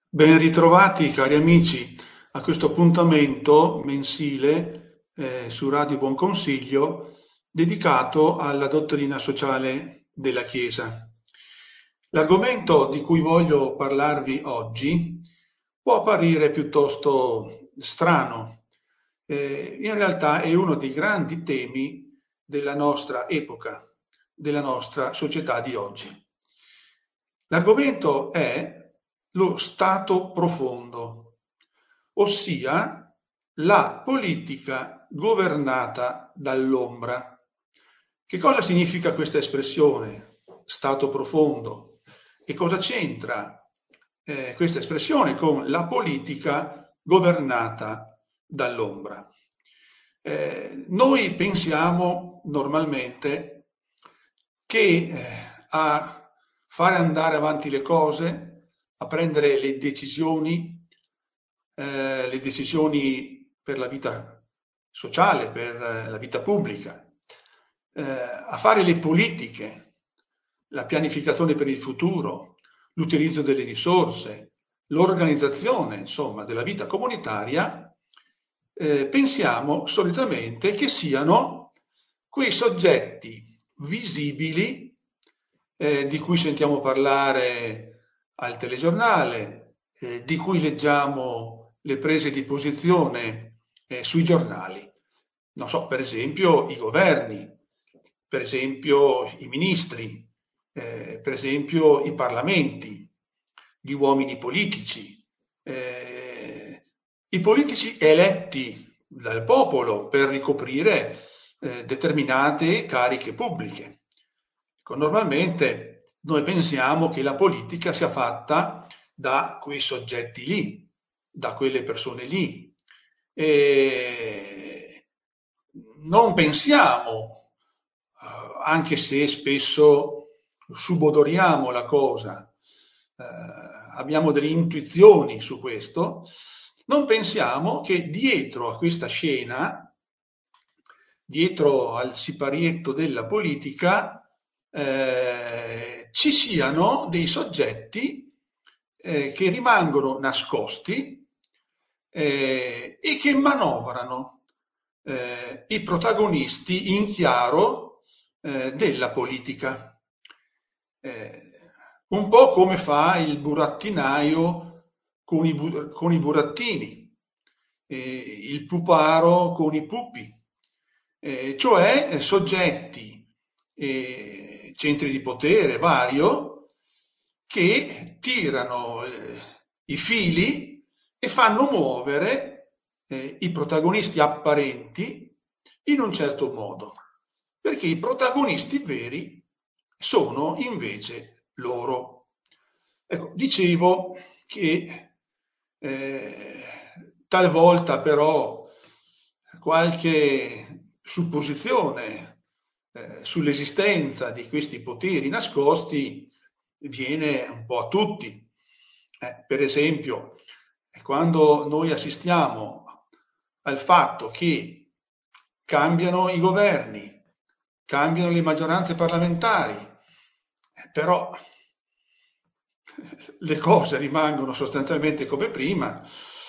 Ben ritrovati cari amici a questo appuntamento mensile su Radio Buon Consiglio dedicato alla dottrina sociale della Chiesa. L'argomento di cui voglio parlarvi oggi può apparire piuttosto strano, in realtà è uno dei grandi temi della nostra epoca, della nostra società di oggi. L'argomento è lo stato profondo, ossia la politica governata dall'ombra. Che cosa significa questa espressione, stato profondo? E cosa c'entra questa espressione con la politica governata dall'ombra? Noi pensiamo normalmente che a fare andare avanti le cose, a prendere le decisioni per la vita sociale, per la vita pubblica, a fare le politiche, la pianificazione per il futuro, l'utilizzo delle risorse, l'organizzazione, insomma, della vita comunitaria, pensiamo solitamente che siano quei soggetti visibili di cui sentiamo parlare al telegiornale, di cui leggiamo le prese di posizione sui giornali. Non so, per esempio i governi, per esempio i ministri, per esempio i parlamenti, gli uomini politici, i politici eletti dal popolo per ricoprire determinate cariche pubbliche. Normalmente noi pensiamo che la politica sia fatta da quei soggetti lì, da quelle persone lì. E non pensiamo, anche se spesso subodoriamo la cosa, abbiamo delle intuizioni su questo, non pensiamo che dietro a questa scena, dietro al siparietto della politica, ci siano dei soggetti che rimangono nascosti e che manovrano i protagonisti in chiaro della politica. Un po' come fa il burattinaio con i burattini, il puparo con i pupi, cioè soggetti centri di potere vario che tirano i fili e fanno muovere i protagonisti apparenti in un certo modo, perché i protagonisti veri sono invece loro. Ecco, dicevo che talvolta però qualche supposizione sull'esistenza di questi poteri nascosti viene un po' a tutti. Per esempio, quando noi assistiamo al fatto che cambiano i governi, cambiano le maggioranze parlamentari, però le cose rimangono sostanzialmente come prima,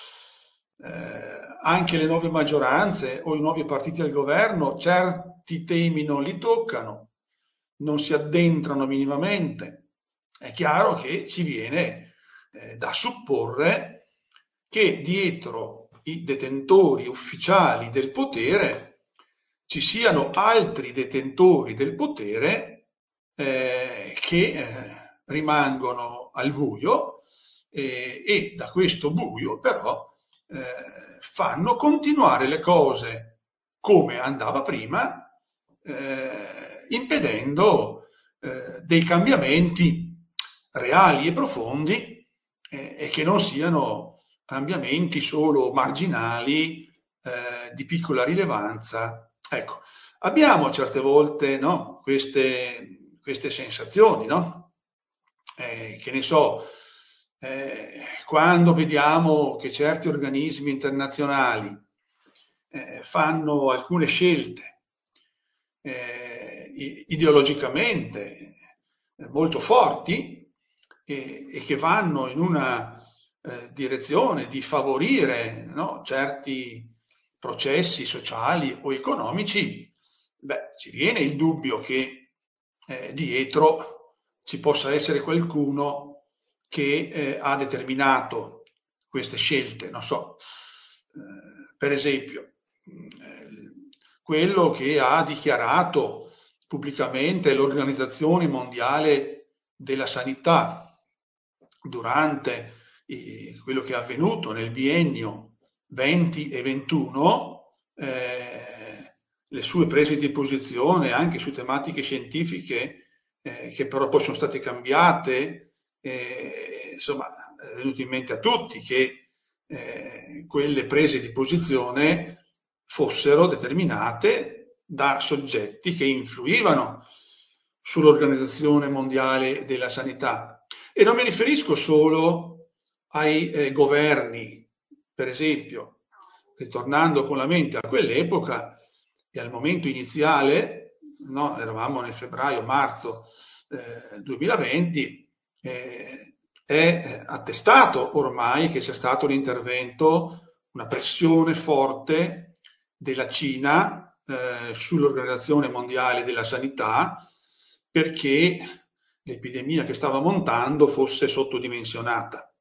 anche le nuove maggioranze o i nuovi partiti al governo certi temi non li toccano, non si addentrano minimamente. È chiaro che ci viene da supporre che dietro i detentori ufficiali del potere ci siano altri detentori del potere che rimangono al buio e da questo buio però fanno continuare le cose come andava prima, impedendo dei cambiamenti reali e profondi e che non siano cambiamenti solo marginali di piccola rilevanza. Ecco, abbiamo certe volte, no, queste sensazioni, no? Che ne so, quando vediamo che certi organismi internazionali fanno alcune scelte ideologicamente molto forti e che vanno in una direzione di favorire, no, certi processi sociali o economici, beh, ci viene il dubbio che dietro ci possa essere qualcuno che ha determinato queste scelte. Non so, per esempio, quello che ha dichiarato pubblicamente l'Organizzazione Mondiale della Sanità durante quello che è avvenuto nel biennio 20 e 21, le sue prese di posizione anche su tematiche scientifiche che però poi sono state cambiate, insomma, è venuto in mente a tutti che quelle prese di posizione fossero determinate da soggetti che influivano sull'Organizzazione Mondiale della Sanità. E non mi riferisco solo ai governi, per esempio, ritornando con la mente a quell'epoca e al momento iniziale, no, eravamo nel febbraio-marzo 2020, è attestato ormai che c'è stato un intervento, una pressione forte della Cina sull'Organizzazione Mondiale della Sanità perché l'epidemia che stava montando fosse sottodimensionata,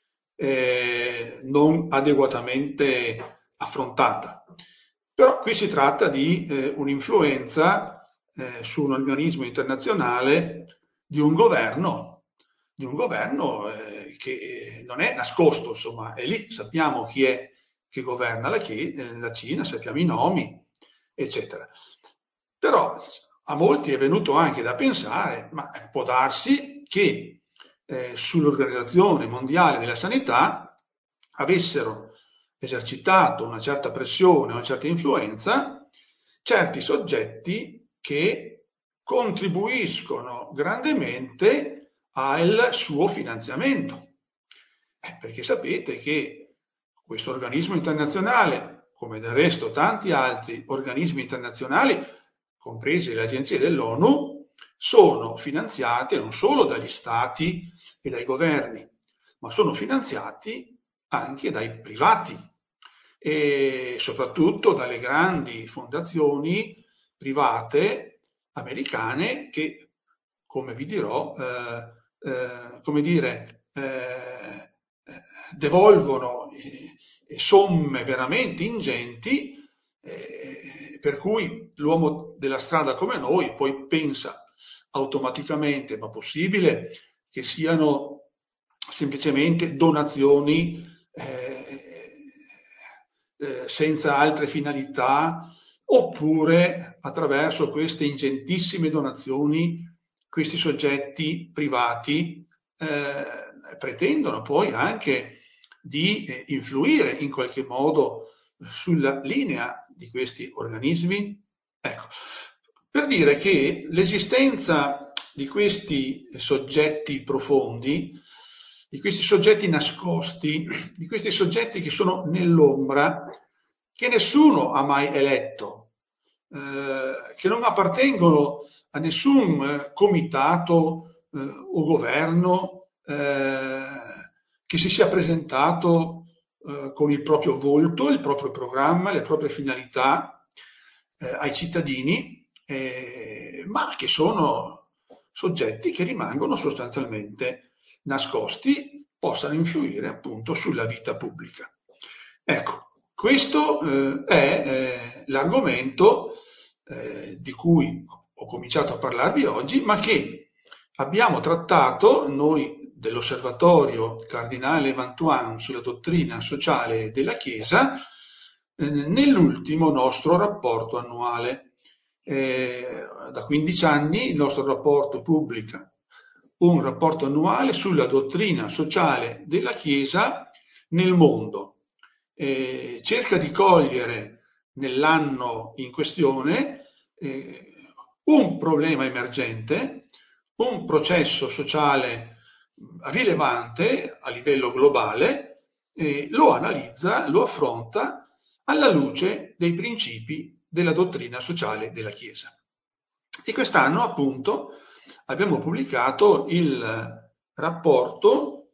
non adeguatamente affrontata. Però qui si tratta di un'influenza su un organismo internazionale di un governo che non è nascosto, insomma, è lì, sappiamo chi è che governa la Cina, sappiamo i nomi, eccetera. Però a molti è venuto anche da pensare, ma può darsi che sull'Organizzazione Mondiale della Sanità avessero esercitato una certa pressione, una certa influenza, certi soggetti che contribuiscono grandemente al suo finanziamento. Perché sapete che questo organismo internazionale, come del resto tanti altri organismi internazionali, comprese le agenzie dell'ONU, sono finanziate non solo dagli stati e dai governi, ma sono finanziati anche dai privati e soprattutto dalle grandi fondazioni private americane che, come vi dirò, come dire, devolvono somme veramente ingenti, per cui l'uomo della strada come noi poi pensa automaticamente, ma possibile che siano semplicemente donazioni senza altre finalità, oppure attraverso queste ingentissime donazioni questi soggetti privati pretendono poi anche di influire in qualche modo sulla linea di questi organismi. Ecco, per dire che l'esistenza di questi soggetti profondi, di questi soggetti nascosti, di questi soggetti che sono nell'ombra, che nessuno ha mai eletto, che non appartengono a nessun comitato o governo che si sia presentato con il proprio volto, il proprio programma, le proprie finalità ai cittadini, ma che sono soggetti che rimangono sostanzialmente nascosti, possano influire appunto sulla vita pubblica. Ecco, questo è l'argomento di cui ho cominciato a parlarvi oggi, ma che abbiamo trattato noi dell'Osservatorio Cardinale Mantuan sulla dottrina sociale della Chiesa nell'ultimo nostro rapporto annuale. Da 15 anni il nostro rapporto pubblica un rapporto annuale sulla dottrina sociale della Chiesa nel mondo. Cerca di cogliere nell'anno in questione un problema emergente, un processo sociale rilevante a livello globale, lo analizza, lo affronta alla luce dei principi della dottrina sociale della Chiesa. E quest'anno appunto abbiamo pubblicato il rapporto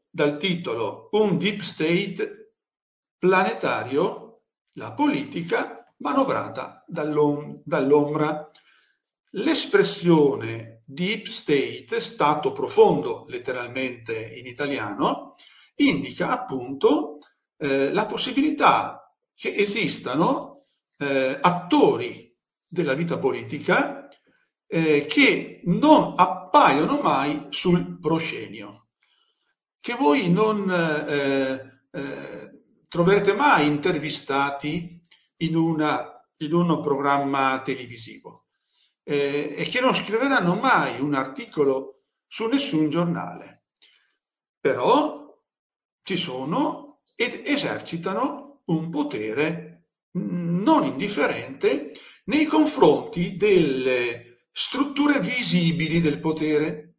dal titolo Un deep state planetario, la politica manovrata dall'ombra. L'espressione deep state, stato profondo, letteralmente in italiano, indica appunto la possibilità che esistano attori della vita politica che non appaiono mai sul proscenio, che voi non troverete mai intervistati in un programma televisivo e che non scriveranno mai un articolo su nessun giornale, però ci sono ed esercitano un potere non indifferente nei confronti delle strutture visibili del potere,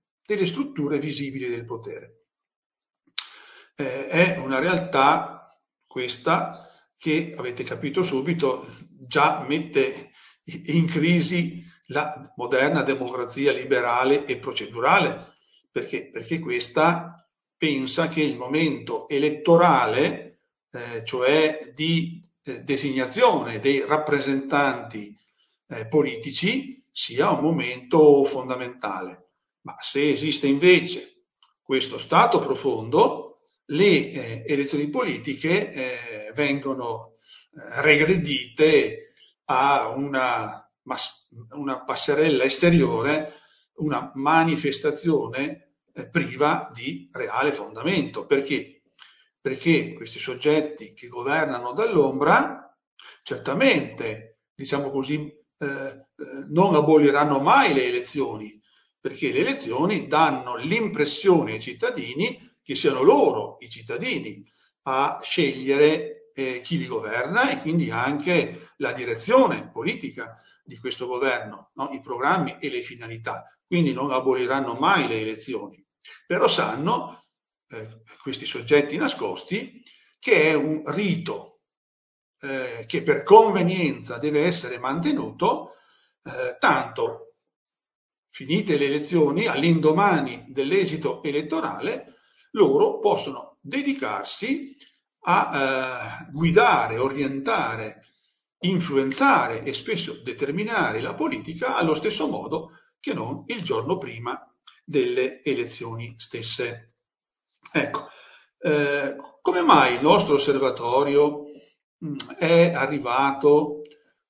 È una realtà questa che, avete capito subito, già mette in crisi la moderna democrazia liberale e procedurale, perché questa pensa che il momento elettorale, cioè di designazione dei rappresentanti politici, sia un momento fondamentale. Ma se esiste invece questo stato profondo, le elezioni politiche vengono regredite a una passerella esteriore, una manifestazione priva di reale fondamento. Perché? Perché questi soggetti che governano dall'ombra certamente, diciamo così, non aboliranno mai le elezioni, perché le elezioni danno l'impressione ai cittadini che siano loro, i cittadini, a scegliere chi li governa e quindi anche la direzione politica di questo governo, no? I programmi e le finalità. Quindi non aboliranno mai le elezioni, però sanno, questi soggetti nascosti, che è un rito che per convenienza deve essere mantenuto, tanto finite le elezioni, all'indomani dell'esito elettorale, loro possono dedicarsi a guidare, orientare, influenzare e spesso determinare la politica allo stesso modo che non il giorno prima delle elezioni stesse. Ecco, come mai il nostro osservatorio è arrivato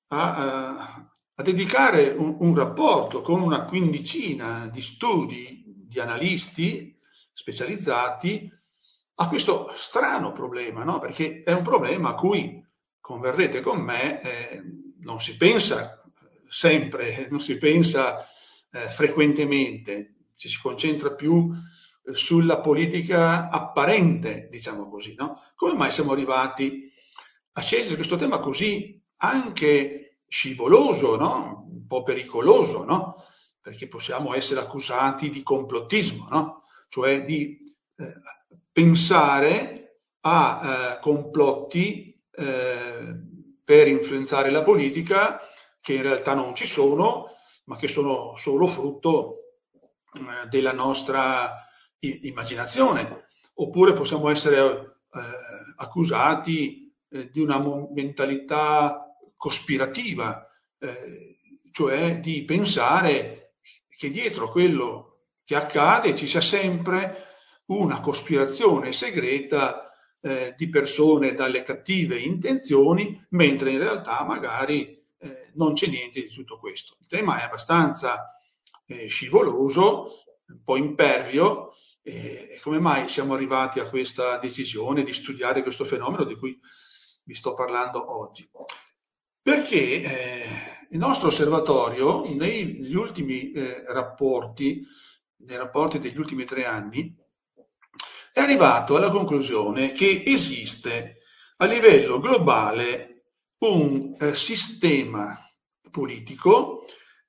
a dedicare un rapporto con una quindicina di studi, di analisti specializzati a questo strano problema, no? Perché è un problema a cui, converrete con me, non si pensa sempre, non si pensa frequentemente, ci si concentra più sulla politica apparente, diciamo così, no? Come mai siamo arrivati a scegliere questo tema così anche scivoloso, no? Un po' pericoloso, no? Perché possiamo essere accusati di complottismo, no? Cioè di pensare a complotti per influenzare la politica che in realtà non ci sono, ma che sono solo frutto della nostra immaginazione. Oppure possiamo essere accusati di una mentalità cospirativa, cioè di pensare che dietro quello che accade ci sia sempre una cospirazione segreta di persone dalle cattive intenzioni, mentre in realtà magari non c'è niente di tutto questo. Il tema è abbastanza scivoloso, un po' impervio. Come mai siamo arrivati a questa decisione di studiare questo fenomeno di cui vi sto parlando oggi? Perché il nostro osservatorio negli ultimi rapporti, nei rapporti degli ultimi 3 anni, è arrivato alla conclusione che esiste a livello globale un sistema politico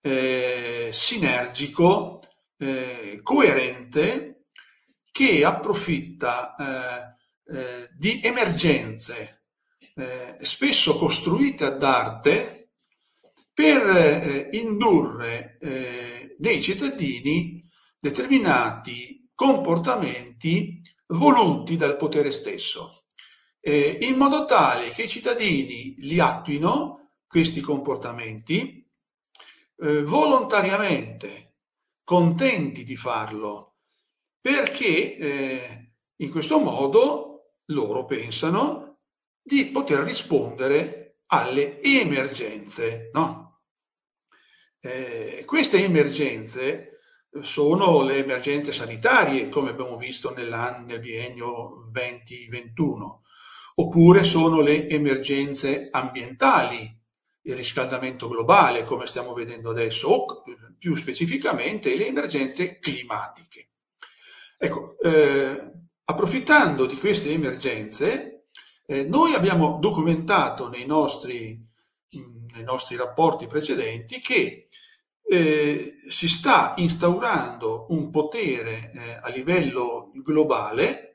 sinergico, coerente, che approfitta di emergenze spesso costruite ad arte per indurre nei cittadini determinati comportamenti voluti dal potere stesso, in modo tale che i cittadini li attuino questi comportamenti volontariamente, contenti di farlo, perché in questo modo loro pensano di poter rispondere alle emergenze, no? Queste emergenze sono le emergenze sanitarie, come abbiamo visto nel biennio 2021, oppure sono le emergenze ambientali, il riscaldamento globale, come stiamo vedendo adesso, o più specificamente le emergenze climatiche. Ecco, approfittando di queste emergenze, noi abbiamo documentato nei nostri rapporti precedenti che si sta instaurando un potere a livello globale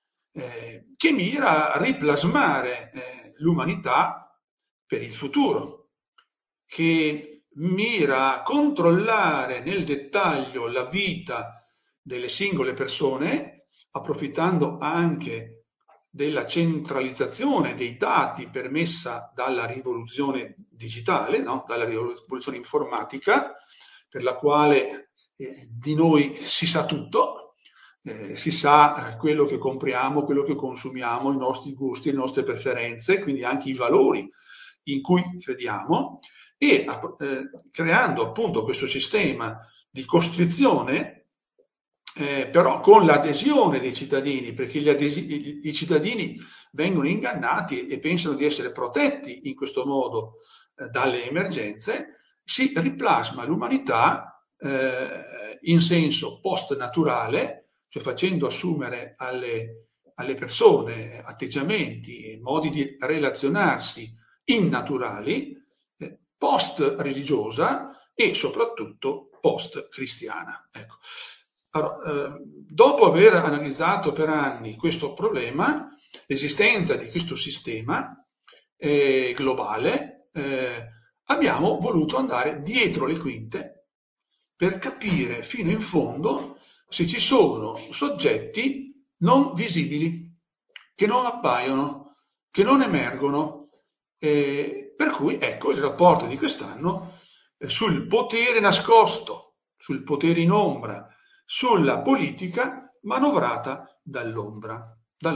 che mira a riplasmare l'umanità per il futuro, che mira a controllare nel dettaglio la vita delle singole persone, approfittando anche della centralizzazione dei dati permessa dalla rivoluzione digitale, no? Dalla rivoluzione informatica, per la quale di noi si sa tutto, si sa quello che compriamo, quello che consumiamo, i nostri gusti, le nostre preferenze, quindi anche i valori in cui crediamo, e creando appunto questo sistema di costrizione, però con l'adesione dei cittadini, perché i cittadini vengono ingannati e pensano di essere protetti in questo modo dalle emergenze, si riplasma l'umanità in senso post-naturale, cioè facendo assumere alle persone atteggiamenti e modi di relazionarsi innaturali, post-religiosa e soprattutto post-cristiana. Ecco. Allora, dopo aver analizzato per anni questo problema, l'esistenza di questo sistema globale, abbiamo voluto andare dietro le quinte per capire fino in fondo se ci sono soggetti non visibili, che non appaiono, che non emergono. Per cui ecco il rapporto di quest'anno sul potere nascosto, sul potere in ombra, sulla politica manovrata dall'ombra.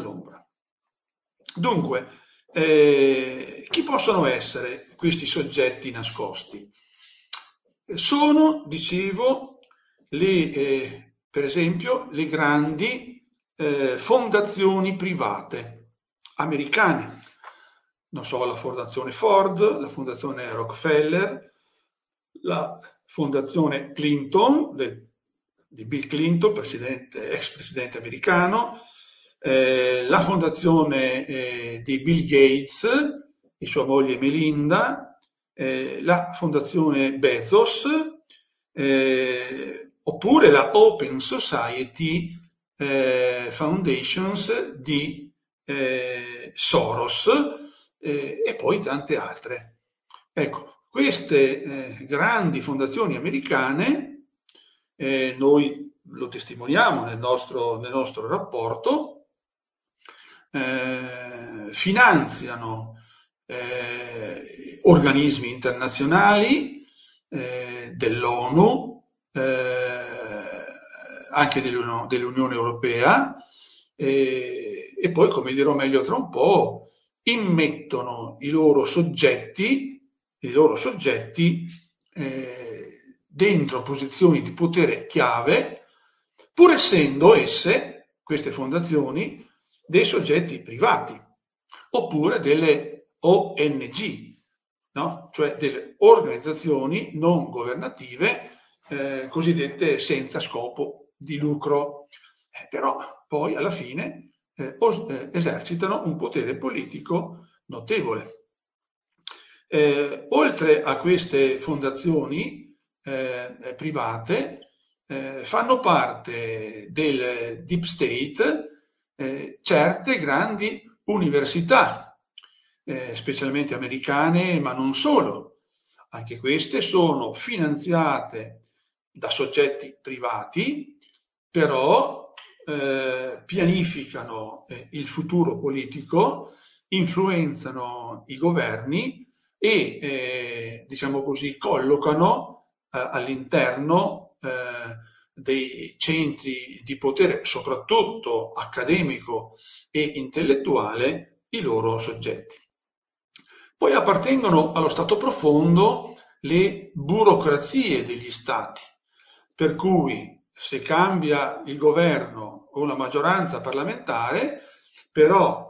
Dunque, chi possono essere questi soggetti nascosti? Sono, dicevo, per esempio, le grandi fondazioni private americane. Non so, la fondazione Ford, la fondazione Rockefeller, la fondazione Clinton, di Bill Clinton, ex presidente americano, la fondazione di Bill Gates e sua moglie Melinda, la fondazione Bezos, oppure la Open Society Foundations di Soros, e poi tante altre. Ecco, queste grandi fondazioni americane, noi lo testimoniamo nel nostro rapporto, finanziano organismi internazionali dell'ONU, anche dell'Unione Europea, e poi, come dirò meglio tra un po', immettono i loro soggetti dentro posizioni di potere chiave, pur essendo esse, queste fondazioni, dei soggetti privati, oppure delle ONG, no? Cioè delle organizzazioni non governative cosiddette senza scopo di lucro, però poi alla fine esercitano un potere politico notevole. Oltre a queste fondazioni private, fanno parte del deep state certe grandi università, specialmente americane, ma non solo. Anche queste sono finanziate da soggetti privati, però pianificano il futuro politico, influenzano i governi e, diciamo così, collocano all'interno dei centri di potere, soprattutto accademico e intellettuale, i loro soggetti. Poi appartengono allo stato profondo le burocrazie degli stati, per cui se cambia il governo o la maggioranza parlamentare, però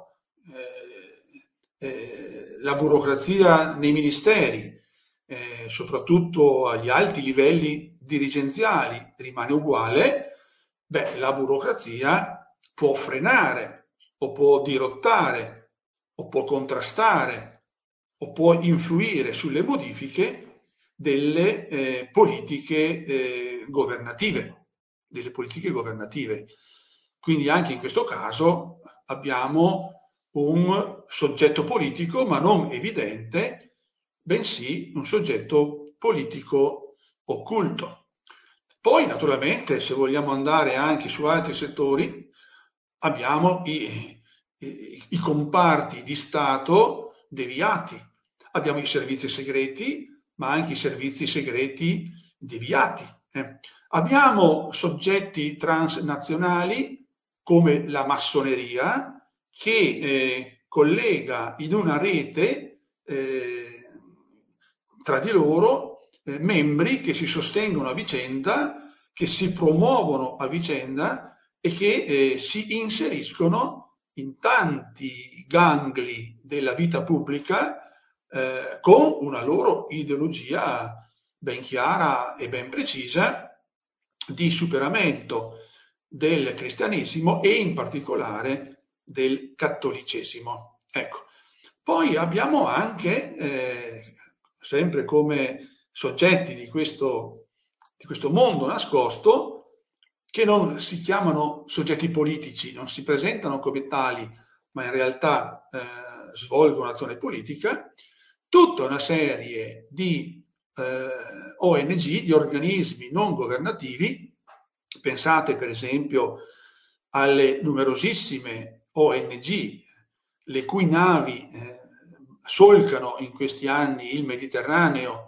la burocrazia nei ministeri, soprattutto agli alti livelli dirigenziali, rimane uguale, beh, la burocrazia può frenare o può dirottare o può contrastare o può influire sulle modifiche delle politiche governative, delle politiche governative. Quindi anche in questo caso abbiamo un soggetto politico, ma non evidente, bensì un soggetto politico occulto. Poi, naturalmente, se vogliamo andare anche su altri settori, abbiamo i comparti di Stato deviati. Abbiamo i servizi segreti, ma anche i servizi segreti deviati. Abbiamo soggetti transnazionali come la massoneria che collega in una rete tra di loro membri che si sostengono a vicenda, che si promuovono a vicenda e che si inseriscono in tanti gangli della vita pubblica con una loro ideologia ben chiara e ben precisa di superamento del cristianesimo e in particolare del cattolicesimo. Ecco. Poi abbiamo anche, sempre come soggetti di questo mondo nascosto, che non si chiamano soggetti politici, non si presentano come tali, ma in realtà svolgono azione politica, tutta una serie di ONG, di organismi non governativi. Pensate per esempio alle numerosissime ONG le cui navi solcano in questi anni il Mediterraneo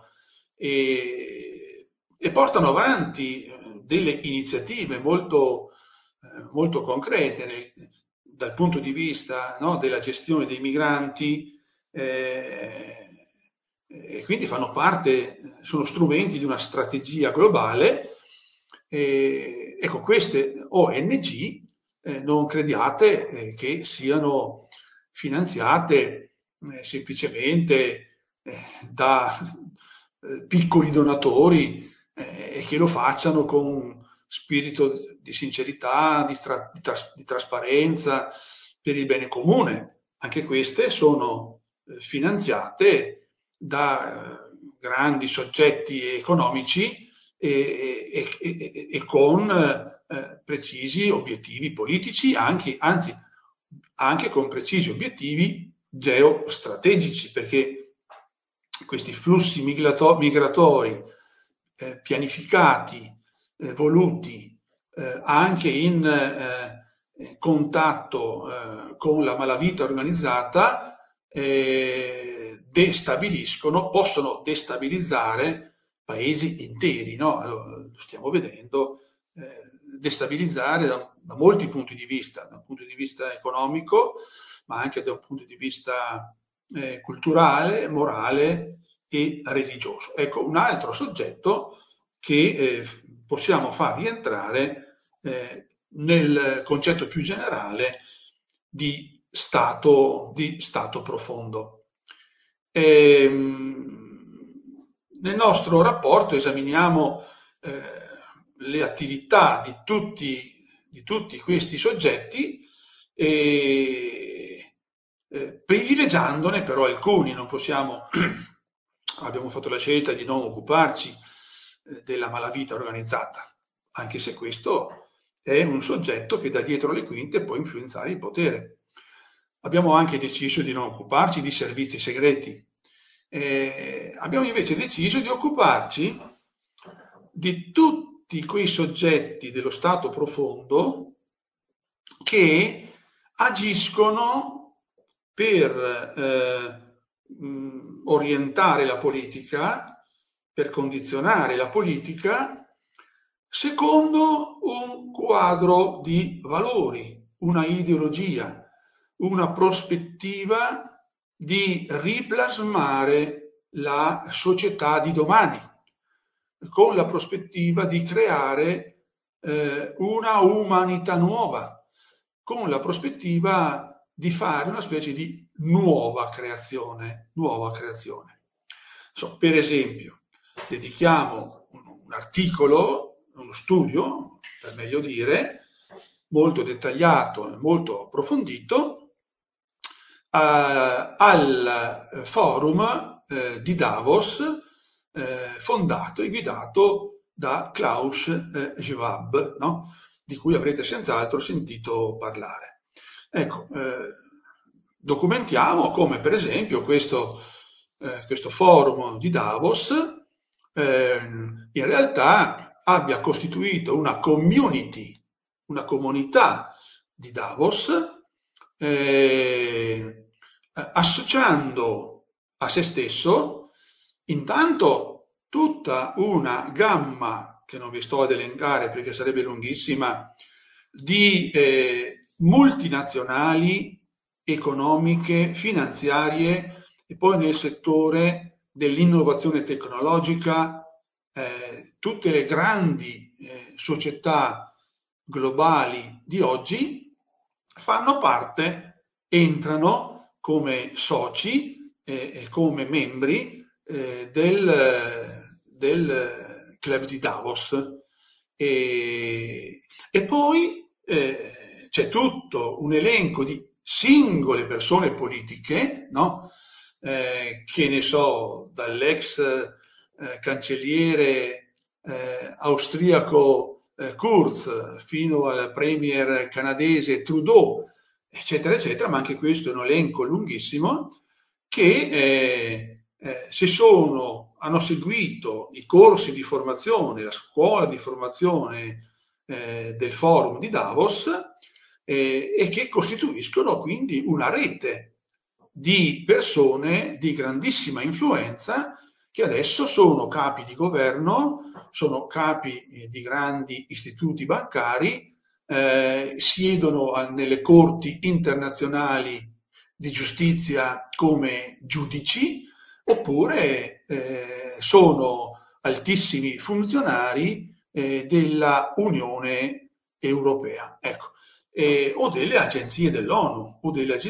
e portano avanti delle iniziative molto concrete dal punto di vista, no, della gestione dei migranti, e quindi fanno parte, sono strumenti di una strategia globale. Ecco, queste ONG non crediate che siano finanziate semplicemente da piccoli donatori e che lo facciano con spirito di sincerità, di trasparenza per il bene comune. Anche queste sono finanziate da grandi soggetti economici e con precisi obiettivi politici, anzi anche con precisi obiettivi geostrategici, perché questi flussi migratori pianificati, voluti, anche in contatto con la malavita organizzata, possono destabilizzare paesi interi, no? Lo stiamo vedendo, destabilizzare da molti punti di vista, da un punto di vista economico, ma anche da un punto di vista culturale, morale e religioso. Ecco, un altro soggetto che possiamo far rientrare nel concetto più generale di stato profondo. Nel nostro rapporto esaminiamo le attività di tutti questi soggetti, privilegiandone però alcuni. Non possiamo, abbiamo fatto la scelta di non occuparci della malavita organizzata, anche se questo è un soggetto che da dietro le quinte può influenzare il potere. Abbiamo anche deciso di non occuparci di servizi segreti. Abbiamo invece deciso di occuparci di tutti quei soggetti dello stato profondo che agiscono per orientare la politica, per condizionare la politica secondo un quadro di valori, una ideologia, una prospettiva di riplasmare la società di domani, con la prospettiva di creare una umanità nuova, con la prospettiva di fare una specie di nuova creazione, nuova creazione. Per esempio, dedichiamo un articolo, uno studio, per meglio dire, molto dettagliato e molto approfondito, al forum di Davos, fondato e guidato da Klaus Schwab, no? Di cui avrete senz'altro sentito parlare. Ecco, documentiamo come per esempio questo forum di Davos in realtà abbia costituito una community, una comunità di Davos, associando a se stesso intanto tutta una gamma, che non vi sto ad elencare perché sarebbe lunghissima, di multinazionali economiche, finanziarie e poi nel settore dell'innovazione tecnologica, tutte le grandi società globali di oggi fanno parte, entrano come soci e come membri del club di Davos. E poi c'è tutto un elenco di singole persone politiche, no? Che ne so, dall'ex cancelliere austriaco Kurz fino al premier canadese Trudeau, eccetera, eccetera, ma anche questo è un elenco lunghissimo, che hanno seguito i corsi di formazione, la scuola di formazione del forum di Davos, e che costituiscono quindi una rete di persone di grandissima influenza che adesso sono capi di governo, sono capi di grandi istituti bancari, siedono nelle corti internazionali di giustizia come giudici, oppure sono altissimi funzionari della Unione Europea, ecco, o delle agenzie dell'ONU,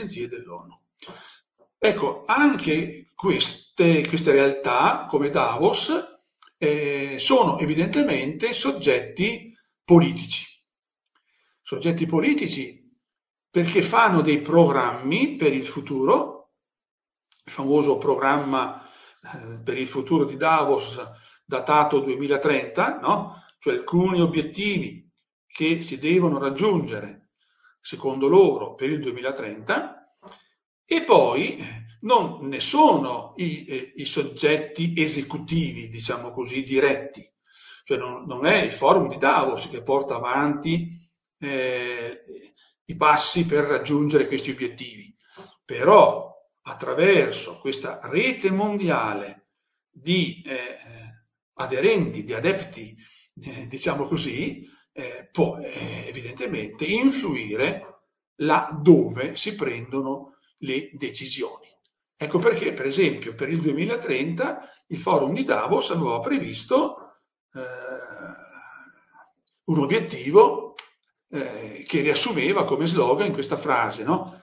Ecco, anche queste realtà, come Davos, sono evidentemente soggetti politici. Soggetti politici perché fanno dei programmi per il futuro, il famoso programma per il futuro di Davos datato 2030, no? Cioè alcuni obiettivi che si devono raggiungere, secondo loro, per il 2030, e poi non ne sono i soggetti esecutivi, diciamo così, diretti. Cioè non è il forum di Davos che porta avanti i passi per raggiungere questi obiettivi. Però attraverso questa rete mondiale di aderenti, di adepti, diciamo così, può evidentemente influire là dove si prendono le decisioni. Ecco perché, per esempio, per il 2030 il forum di Davos aveva previsto un obiettivo che riassumeva come slogan questa frase, no?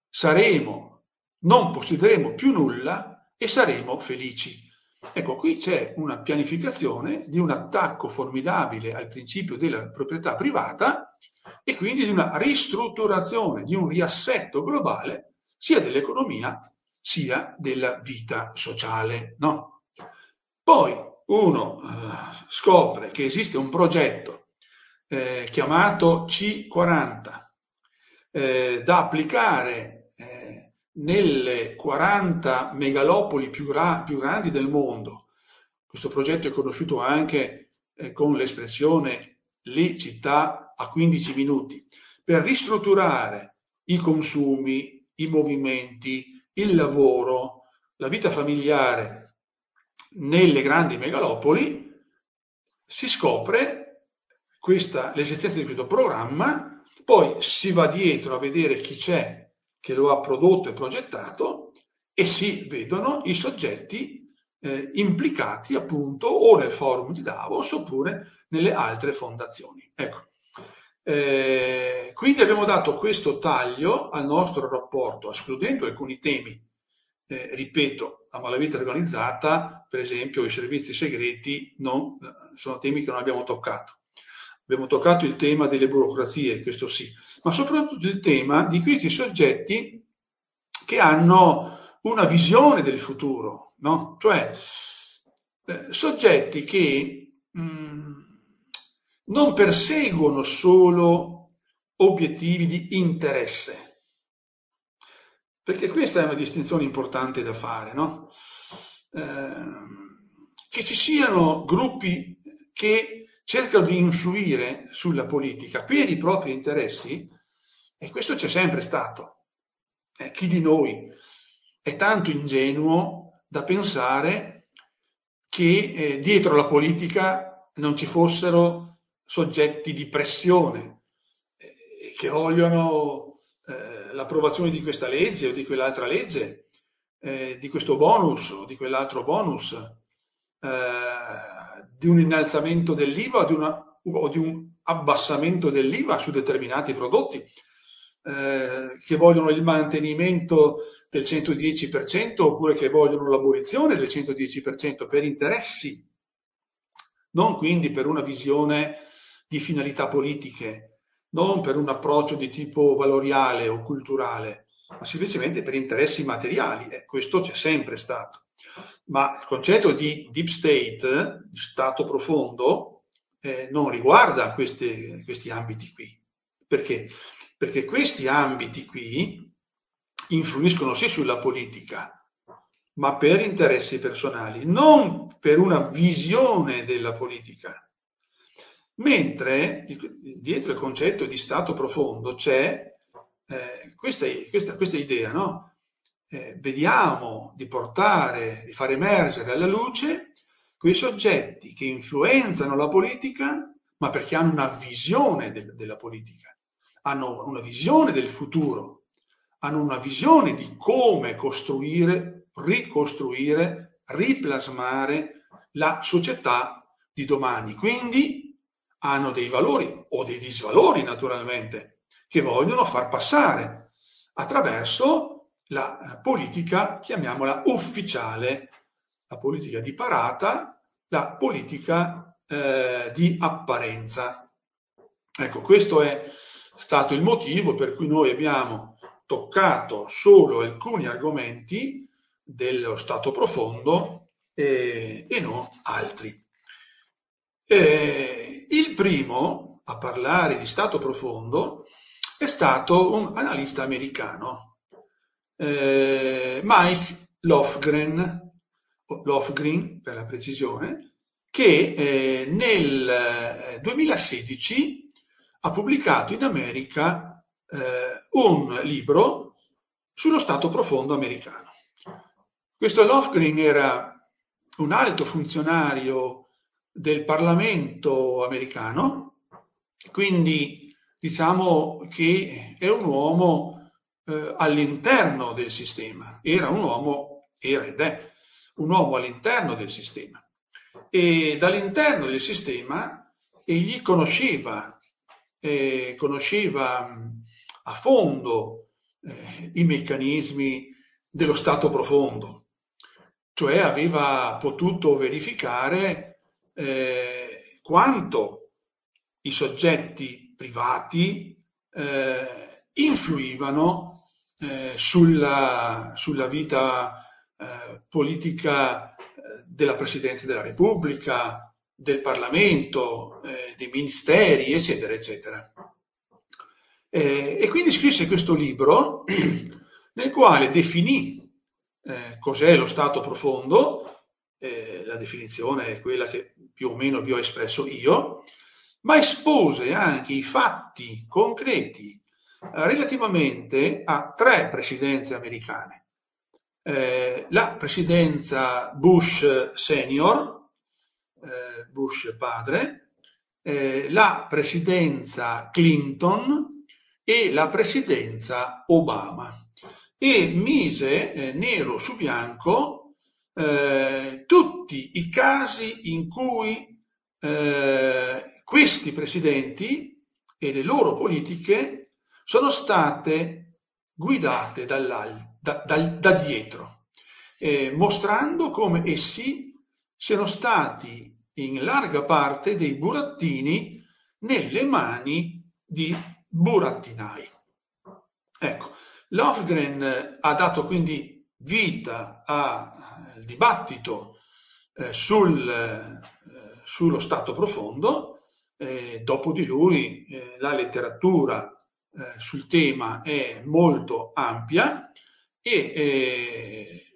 Non possederemo più nulla e saremo felici. Ecco, qui c'è una pianificazione di un attacco formidabile al principio della proprietà privata e quindi di una ristrutturazione, di un riassetto globale sia dell'economia sia della vita sociale, no? Poi uno scopre che esiste un progetto chiamato C40 da applicare nelle 40 megalopoli più grandi del mondo. Questo progetto è conosciuto anche con l'espressione le città a 15 minuti, per ristrutturare i consumi, i movimenti, il lavoro, la vita familiare nelle grandi megalopoli, si scopre l'esistenza di questo programma, poi si va dietro a vedere chi c'è che lo ha prodotto e progettato e si vedono i soggetti implicati appunto o nel forum di Davos oppure nelle altre fondazioni. Ecco. Quindi abbiamo dato questo taglio al nostro rapporto, escludendo alcuni temi. Ripeto, la malavita organizzata, per esempio i servizi segreti, sono temi che non abbiamo toccato. Abbiamo toccato il tema delle burocrazie, questo sì, ma soprattutto il tema di questi soggetti che hanno una visione del futuro, no? Cioè soggetti che non perseguono solo obiettivi di interesse, perché questa è una distinzione importante da fare, no? Che ci siano gruppi che cercano di influire sulla politica per i propri interessi, e questo c'è sempre stato. Chi di noi è tanto ingenuo da pensare che dietro la politica non ci fossero soggetti di pressione che vogliono l'approvazione di questa legge o di quell'altra legge, di questo bonus o di quell'altro bonus, di un innalzamento dell'IVA o di un abbassamento dell'IVA su determinati prodotti, che vogliono il mantenimento del 110% oppure che vogliono l'abolizione del 110% per interessi, non quindi per una visione di finalità politiche, non per un approccio di tipo valoriale o culturale, ma semplicemente per interessi materiali. Questo c'è sempre stato. Ma il concetto di deep state, di stato profondo, non riguarda questi ambiti qui. Perché? Perché questi ambiti qui influiscono sì sulla politica, ma per interessi personali, non per una visione della politica. Mentre dietro il concetto di stato profondo c'è questa idea, no? Vediamo di far emergere alla luce quei soggetti che influenzano la politica, ma perché hanno una visione della politica, hanno una visione del futuro, hanno una visione di come costruire, ricostruire, riplasmare la società di domani. Quindi hanno dei valori o dei disvalori naturalmente che vogliono far passare attraverso la politica, chiamiamola ufficiale, la politica di parata, la politica di apparenza. Ecco, questo è stato il motivo per cui noi abbiamo toccato solo alcuni argomenti dello stato profondo e non altri. Il primo a parlare di stato profondo è stato un analista americano, Mike Lofgren per la precisione, che nel 2016 ha pubblicato in America un libro sullo stato profondo americano. Questo Lofgren era un alto funzionario del Parlamento americano, quindi diciamo che è un uomo all'interno del sistema, era ed è un uomo all'interno del sistema, e dall'interno del sistema egli conosceva a fondo i meccanismi dello stato profondo, cioè aveva potuto verificare quanto i soggetti privati influivano sulla vita politica della Presidenza della Repubblica, del Parlamento, dei ministeri, eccetera, eccetera. E quindi scrisse questo libro nel quale definì cos'è lo stato profondo. La definizione è quella che più o meno vi ho espresso io, ma espose anche i fatti concreti relativamente a 3 presidenze americane. La presidenza Bush senior, Bush padre, la presidenza Clinton e la presidenza Obama, e mise nero su bianco tutti i casi in cui questi presidenti e le loro politiche sono state guidate da dietro, mostrando come essi siano stati in larga parte dei burattini nelle mani di burattinai. Ecco, Lofgren ha dato quindi vita al dibattito sullo stato profondo. Dopo di lui la letteratura sul tema è molto ampia e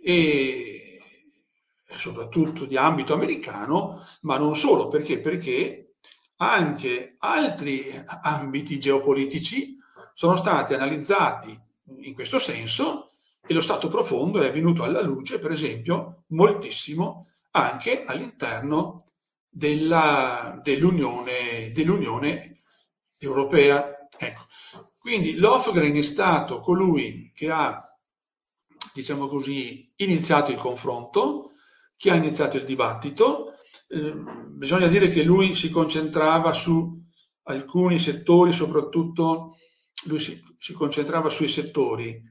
soprattutto di ambito americano, ma non solo, perché anche altri ambiti geopolitici sono stati analizzati in questo senso, e lo stato profondo è venuto alla luce, per esempio, moltissimo anche all'interno dell'Unione Europea. Ecco. Quindi Lofgren è stato colui che ha, diciamo così, iniziato il confronto, che ha iniziato il dibattito. Bisogna dire che lui si concentrava su alcuni settori, soprattutto lui si concentrava sui settori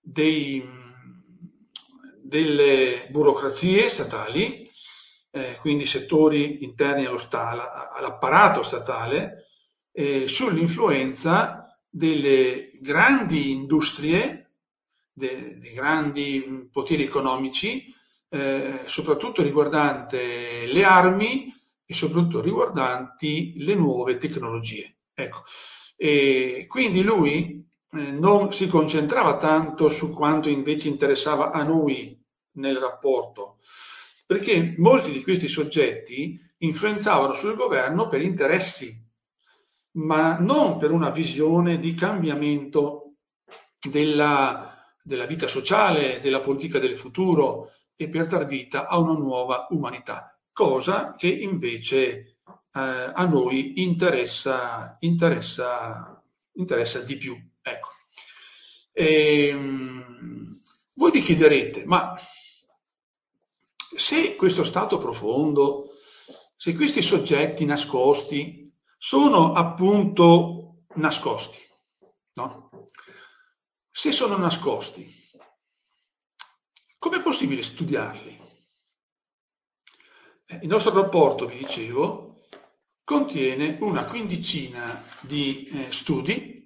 delle burocrazie statali, quindi settori interni all'apparato statale, sull'influenza delle grandi industrie, dei grandi poteri economici, soprattutto riguardante le armi e soprattutto riguardanti le nuove tecnologie. Ecco. E quindi lui non si concentrava tanto su quanto invece interessava a noi nel rapporto, perché molti di questi soggetti influenzavano sul governo per interessi, ma non per una visione di cambiamento della vita sociale, della politica del futuro, e per dar vita a una nuova umanità, cosa che invece a noi interessa di più. Ecco. Voi vi chiederete, ma se questo stato profondo, se questi soggetti nascosti sono appunto nascosti, no? Se sono nascosti, com'è possibile studiarli? Il nostro rapporto, vi dicevo, contiene una quindicina di studi.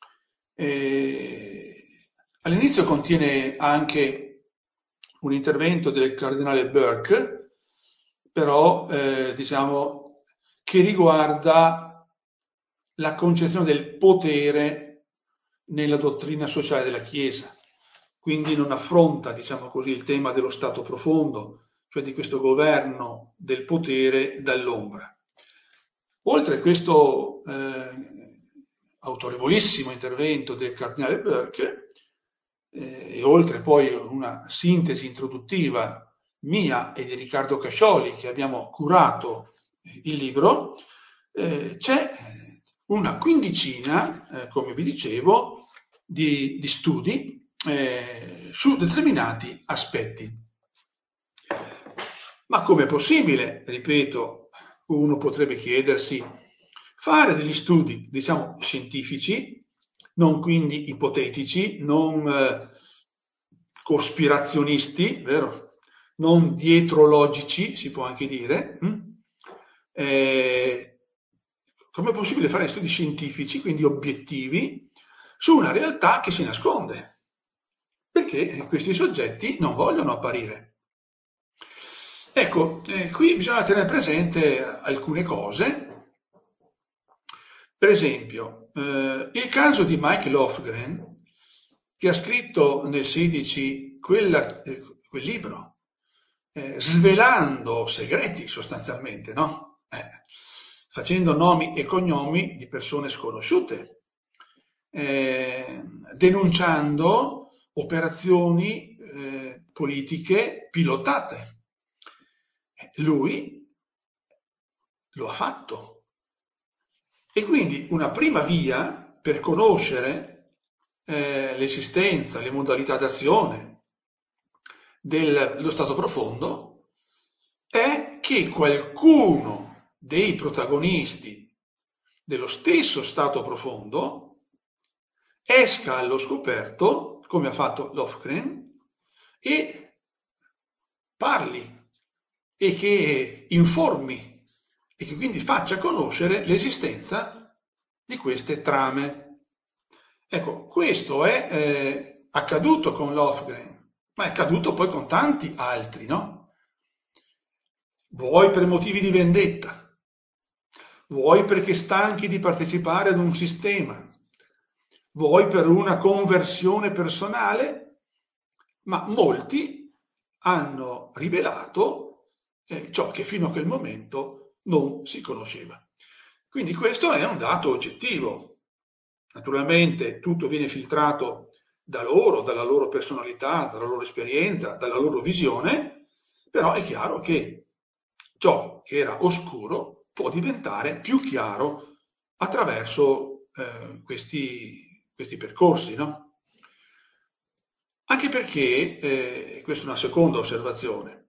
All'inizio contiene anche un intervento del cardinale Burke, però diciamo che riguarda la concezione del potere nella dottrina sociale della Chiesa, quindi non affronta, diciamo così, il tema dello stato profondo, cioè di questo governo del potere dall'ombra. Oltre a questo autorevolissimo intervento del cardinale Burke, e oltre poi una sintesi introduttiva mia e di Riccardo Cascioli, che abbiamo curato il libro, c'è una quindicina, come vi dicevo, di studi su determinati aspetti. Ma com'è possibile, ripeto, uno potrebbe chiedersi, fare degli studi, diciamo, scientifici, non quindi ipotetici, non cospirazionisti, vero? Non dietrologici, si può anche dire. Com'è possibile fare studi scientifici, quindi obiettivi, su una realtà che si nasconde? Perché questi soggetti non vogliono apparire. Ecco, qui bisogna tenere presente alcune cose. Per esempio, il caso di Mike Lofgren, che ha scritto nel 16 quel libro, svelando segreti sostanzialmente, no? Facendo nomi e cognomi di persone sconosciute. denunciando operazioni politiche pilotate. Lui lo ha fatto. E quindi una prima via per conoscere l'esistenza, le modalità d'azione dello stato profondo è che qualcuno dei protagonisti dello stesso stato profondo esca allo scoperto, come ha fatto Lofgren, e parli e che informi e che quindi faccia conoscere l'esistenza di queste trame. Ecco, questo è accaduto con Lofgren, ma è accaduto poi con tanti altri, no? Vuoi per motivi di vendetta, vuoi perché stanchi di partecipare ad un sistema, vuoi per una conversione personale, ma molti hanno rivelato ciò che fino a quel momento non si conosceva. Quindi questo è un dato oggettivo. Naturalmente tutto viene filtrato da loro, dalla loro personalità, dalla loro esperienza, dalla loro visione, però è chiaro che ciò che era oscuro può diventare più chiaro attraverso questi percorsi, no? Anche perché, questa è una seconda osservazione,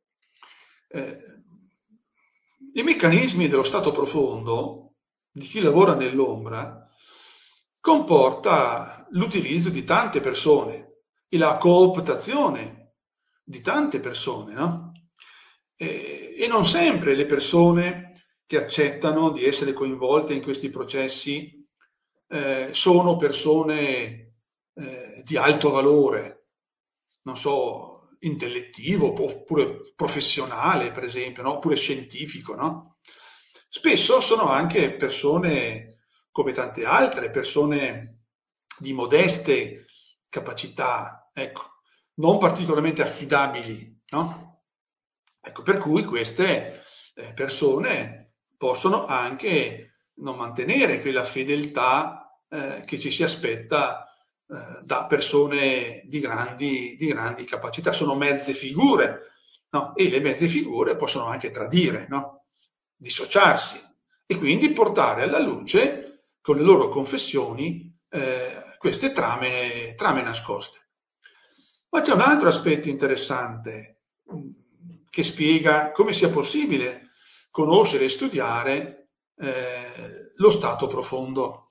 i meccanismi dello stato profondo di chi lavora nell'ombra comporta l'utilizzo di tante persone e la cooptazione di tante persone, no? E non sempre le persone che accettano di essere coinvolte in questi processi sono persone di alto valore, non so, intellettivo oppure professionale, per esempio, no? Oppure scientifico, no? Spesso sono anche persone, come tante altre, persone di modeste capacità, ecco, non particolarmente affidabili, no? Ecco, per cui queste persone possono anche non mantenere quella fedeltà che ci si aspetta da persone di grandi capacità. Sono mezze figure, no? E le mezze figure possono anche tradire, no? Dissociarsi e quindi portare alla luce con le loro confessioni queste trame nascoste. Ma c'è un altro aspetto interessante che spiega come sia possibile conoscere e studiare lo stato profondo.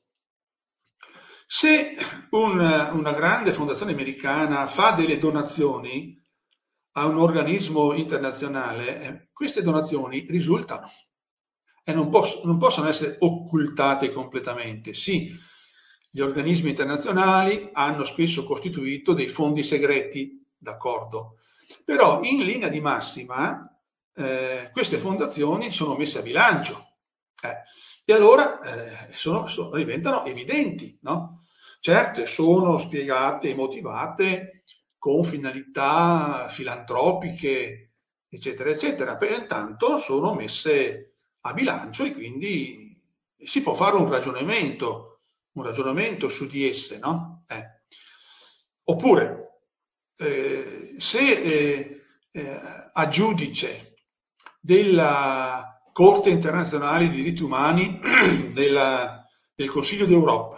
Se una grande fondazione americana fa delle donazioni a un organismo internazionale, queste donazioni risultano e non possono essere occultate completamente. Sì, gli organismi internazionali hanno spesso costituito dei fondi segreti, d'accordo, però in linea di massima queste fondazioni sono messe a bilancio e allora diventano evidenti, no? Certe sono spiegate e motivate con finalità filantropiche, eccetera, eccetera, però intanto sono messe a bilancio e quindi si può fare un ragionamento su di esse, no? Oppure, se a giudice della Corte internazionale dei diritti umani del Consiglio d'Europa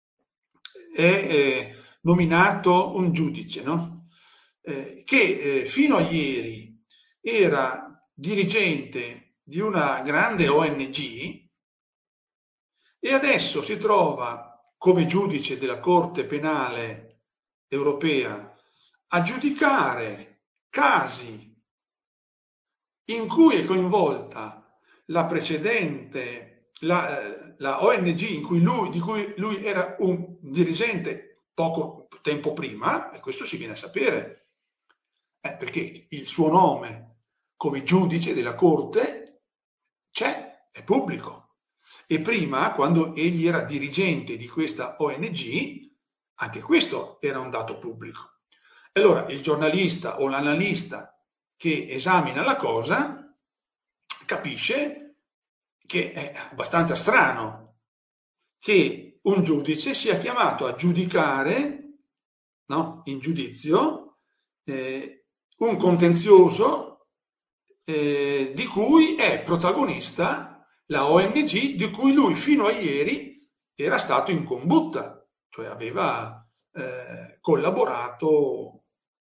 è nominato un giudice, no? Che fino a ieri era dirigente di una grande ONG e adesso si trova come giudice della Corte Penale Europea a giudicare casi in cui è coinvolta la precedente, la ONG di cui lui era un dirigente poco tempo prima, e questo si viene a sapere, perché il suo nome come giudice della Corte c'è, è pubblico. E prima, quando egli era dirigente di questa ONG, anche questo era un dato pubblico. Allora il giornalista o l'analista che esamina la cosa capisce che è abbastanza strano che un giudice sia chiamato a giudicare, no, in giudizio, un contenzioso di cui è protagonista la ONG di cui lui fino a ieri era stato in combutta, cioè aveva collaborato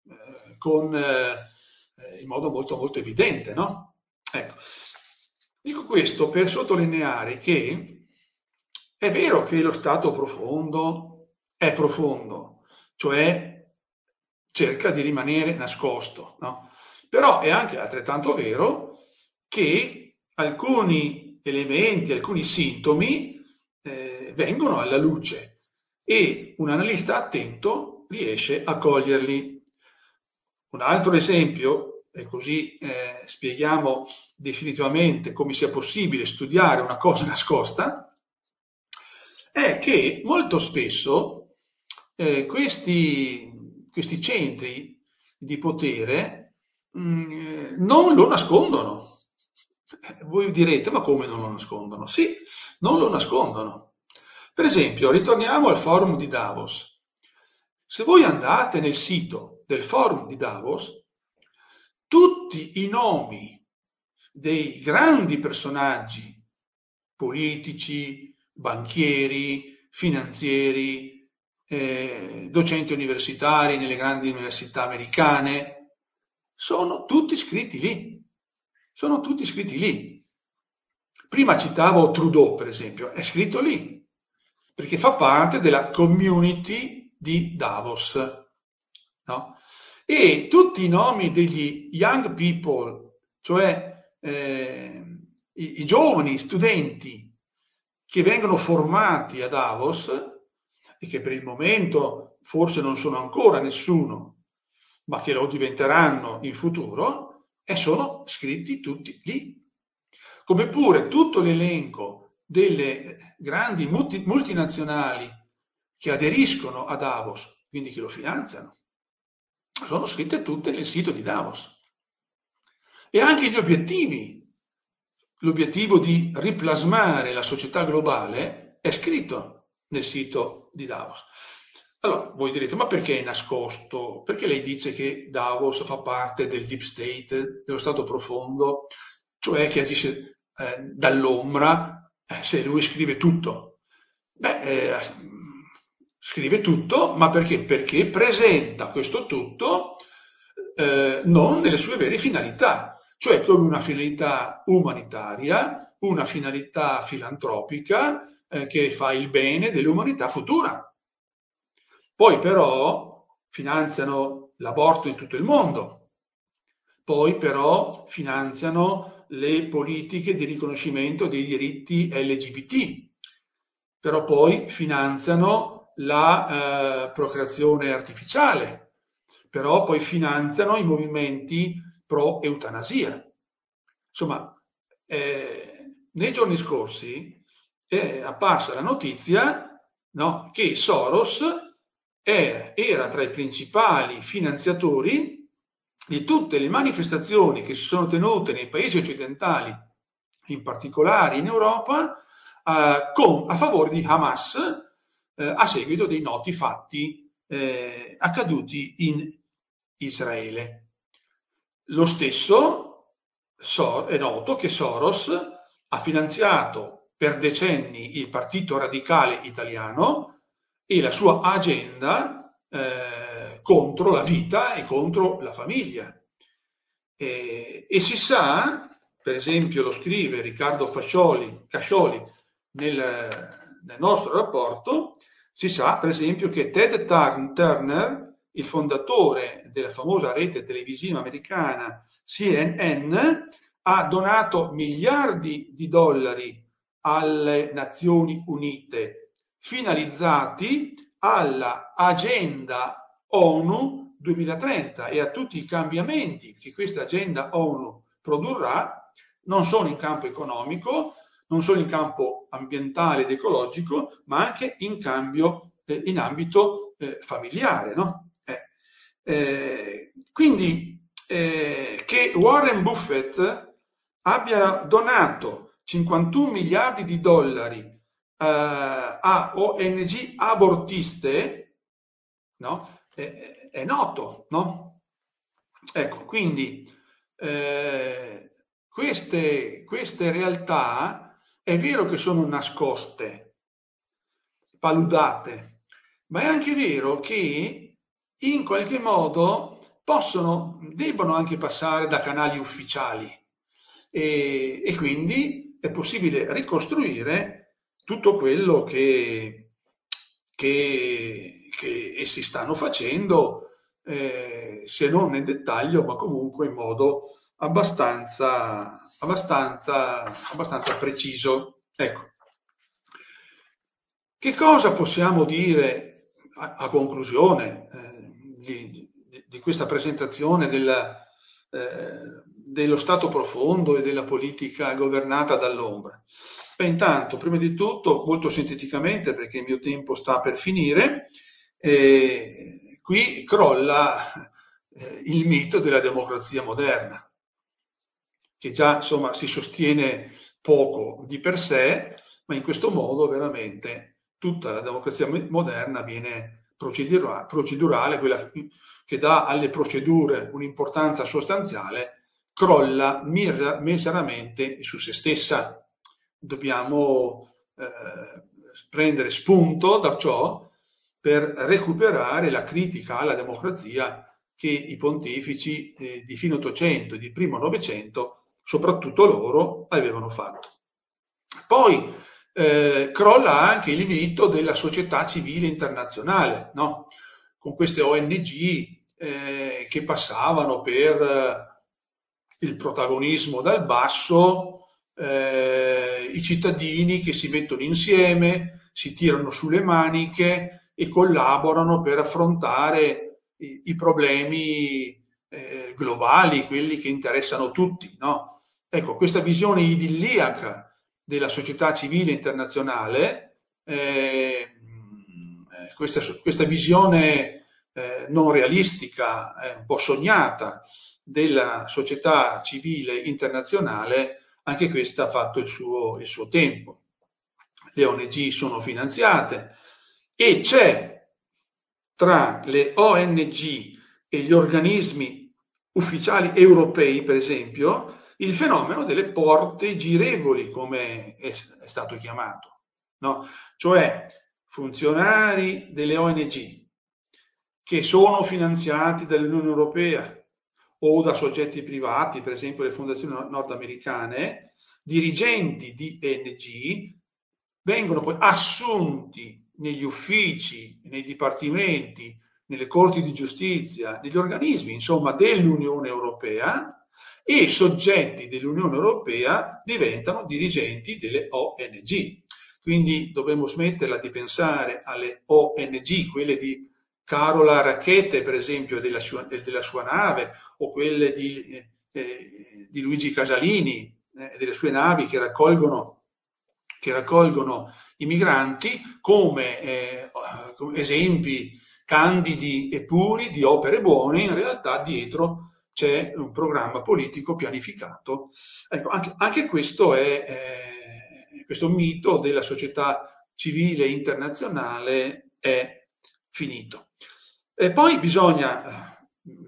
in modo molto molto evidente, no? Ecco. Dico questo per sottolineare che è vero che lo stato profondo è profondo, cioè cerca di rimanere nascosto, no? Però è anche altrettanto vero che alcuni elementi, alcuni sintomi vengono alla luce e un analista attento riesce a coglierli. Un altro esempio, e così spieghiamo definitivamente come sia possibile studiare una cosa nascosta, è che molto spesso questi centri di potere non lo nascondono. Voi direte, ma come non lo nascondono? Sì, non lo nascondono. Per esempio, ritorniamo al forum di Davos. Se voi andate nel sito del forum di Davos, tutti i nomi dei grandi personaggi politici, banchieri, finanzieri, docenti universitari nelle grandi università americane, sono tutti scritti lì. Sono tutti scritti lì. Prima citavo Trudeau, per esempio, è scritto lì, perché fa parte della community di Davos, no? E tutti i nomi degli young people, cioè i giovani studenti che vengono formati a Davos e che per il momento forse non sono ancora nessuno, ma che lo diventeranno in futuro, e sono scritti tutti lì. Come pure tutto l'elenco delle grandi multinazionali che aderiscono a Davos, quindi che lo finanziano, sono scritte tutte nel sito di Davos. E anche gli obiettivi, l'obiettivo di riplasmare la società globale è scritto nel sito di Davos. Allora, voi direte, ma perché è nascosto? Perché lei dice che Davos fa parte del deep state, dello stato profondo, cioè che agisce dall'ombra, se lui scrive tutto? Beh, scrive tutto, ma perché? Perché presenta questo tutto non nelle sue vere finalità, cioè come una finalità umanitaria, una finalità filantropica che fa il bene dell'umanità futura. Poi però finanziano l'aborto in tutto il mondo, poi però finanziano le politiche di riconoscimento dei diritti LGBT, però poi finanziano la procreazione artificiale, però poi finanziano i movimenti pro eutanasia. Insomma, nei giorni scorsi è apparsa la notizia, no, che Soros era tra i principali finanziatori di tutte le manifestazioni che si sono tenute nei paesi occidentali, in particolare in Europa, a favore di Hamas a seguito dei noti fatti accaduti in Israele. Lo stesso è noto che Soros ha finanziato per decenni il Partito Radicale Italiano e la sua agenda contro la vita e contro la famiglia. E si sa, per esempio lo scrive Riccardo Cascioli nel nostro rapporto, si sa per esempio che Ted Turner, il fondatore della famosa rete televisiva americana CNN, ha donato miliardi di dollari alle Nazioni Unite finalizzati alla agenda ONU 2030 e a tutti i cambiamenti che questa agenda ONU produrrà, non solo in campo economico, non solo in campo ambientale ed ecologico, ma anche in ambito familiare, no? Quindi che Warren Buffett abbia donato 51 miliardi di dollari a ONG abortiste, no? È noto, no? Ecco, quindi queste realtà è vero che sono nascoste, paludate, ma è anche vero che in qualche modo debbono anche passare da canali ufficiali e quindi è possibile ricostruire tutto quello che essi stanno facendo, se non nel dettaglio, ma comunque in modo abbastanza preciso. Ecco. Che cosa possiamo dire a conclusione di questa presentazione dello Stato profondo e della politica governata dall'ombra? Beh, intanto, prima di tutto, molto sinteticamente, perché il mio tempo sta per finire, qui crolla il mito della democrazia moderna, che già insomma si sostiene poco di per sé, ma in questo modo veramente tutta la democrazia moderna viene procedurale, quella che dà alle procedure un'importanza sostanziale, crolla miseramente su se stessa. Dobbiamo prendere spunto da ciò per recuperare la critica alla democrazia che i pontefici di fine Ottocento e di primo Novecento, soprattutto loro, avevano fatto. Poi crolla anche il mito della società civile internazionale, no? Con queste ONG che passavano per il protagonismo dal basso, i cittadini che si mettono insieme, si tirano sulle maniche e collaborano per affrontare i problemi globali, quelli che interessano tutti, no? Ecco, questa visione idilliaca della società civile internazionale, questa visione non realistica, un po' sognata della società civile internazionale, anche questa ha fatto il suo tempo. Le ONG sono finanziate e c'è tra le ONG e gli organismi ufficiali europei, per esempio, il fenomeno delle porte girevoli, come è stato chiamato, no? Cioè funzionari delle ONG che sono finanziati dall'Unione Europea o da soggetti privati, per esempio le fondazioni nordamericane, dirigenti di ONG vengono poi assunti negli uffici, nei dipartimenti, nelle corti di giustizia, negli organismi, insomma, dell'Unione Europea, e soggetti dell'Unione Europea diventano dirigenti delle ONG. Quindi dobbiamo smetterla di pensare alle ONG, quelle di Carola Rackete, per esempio, della sua nave, o quelle di Luigi Casalini, delle sue navi che raccolgono i migranti come esempi candidi e puri di opere buone. In realtà dietro c'è un programma politico pianificato. Ecco, anche questo questo mito della società civile internazionale è finito. E poi bisogna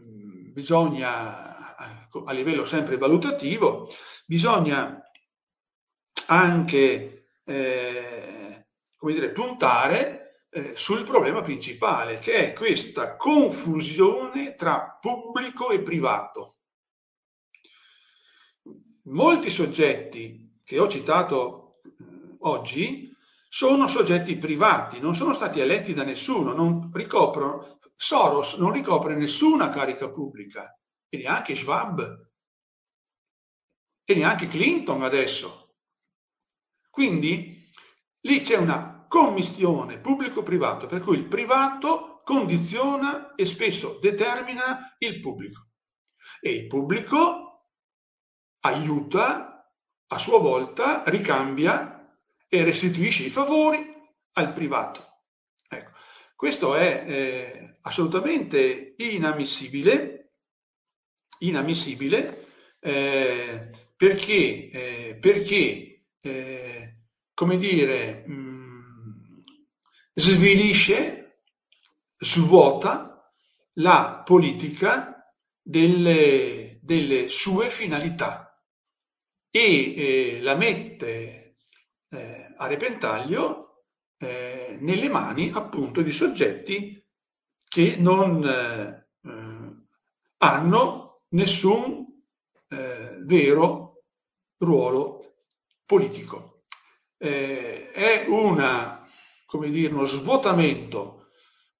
a livello sempre valutativo, bisogna anche come dire, puntare sul problema principale, che è questa confusione tra pubblico e privato. Molti soggetti che ho citato oggi sono soggetti privati, non sono stati eletti da nessuno, Soros non ricopre nessuna carica pubblica, e neanche Schwab, e neanche Clinton adesso. Quindi lì c'è una commistione pubblico-privato, per cui il privato condiziona e spesso determina il pubblico, e il pubblico aiuta, a sua volta ricambia e restituisce i favori al privato. Ecco, questo è assolutamente inammissibile perché come dire, svilisce, svuota la politica delle sue finalità e la mette a repentaglio nelle mani appunto di soggetti che non hanno nessun vero ruolo politico. È come dire, uno svuotamento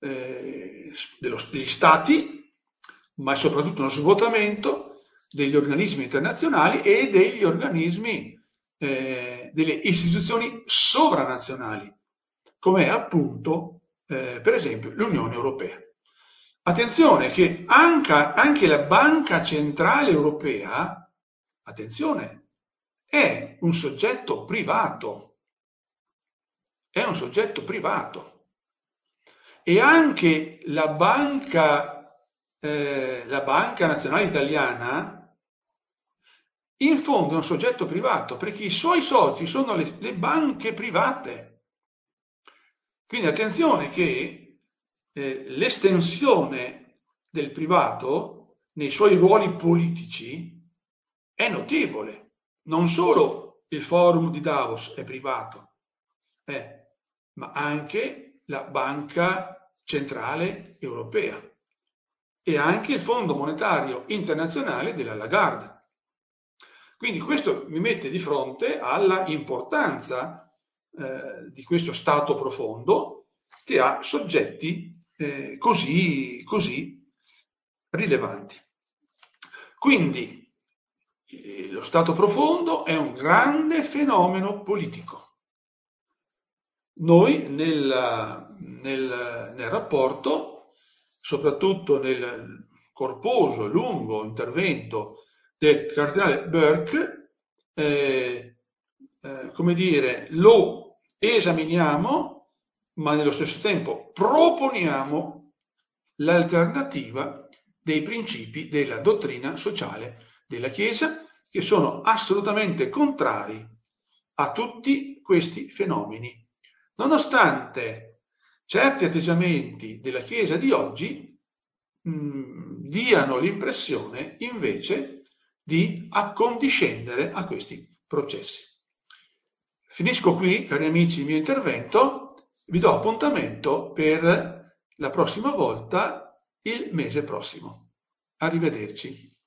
degli stati, ma è soprattutto uno svuotamento degli organismi internazionali e degli organismi, delle istituzioni sovranazionali, come è appunto, per esempio, l'Unione Europea. Attenzione che anche la Banca Centrale Europea, attenzione, è un soggetto privato. È un soggetto privato. E anche la Banca Nazionale Italiana, in fondo è un soggetto privato, perché i suoi soci sono le banche private. Quindi attenzione che l'estensione del privato nei suoi ruoli politici è notevole. Non solo il forum di Davos è privato, ma anche la Banca Centrale Europea e anche il Fondo Monetario Internazionale della Lagarde. Quindi questo mi mette di fronte alla importanza di questo Stato profondo che ha soggetti così rilevanti. Quindi lo Stato profondo è un grande fenomeno politico. Noi nel rapporto, soprattutto nel corposo e lungo intervento del cardinale Burke, come dire, lo esaminiamo, ma nello stesso tempo proponiamo l'alternativa dei principi della dottrina sociale della Chiesa, che sono assolutamente contrari a tutti questi fenomeni, nonostante certi atteggiamenti della Chiesa di oggi diano l'impressione invece di accondiscendere a questi processi. Finisco qui, cari amici, il mio intervento. Vi do appuntamento per la prossima volta il mese prossimo. Arrivederci.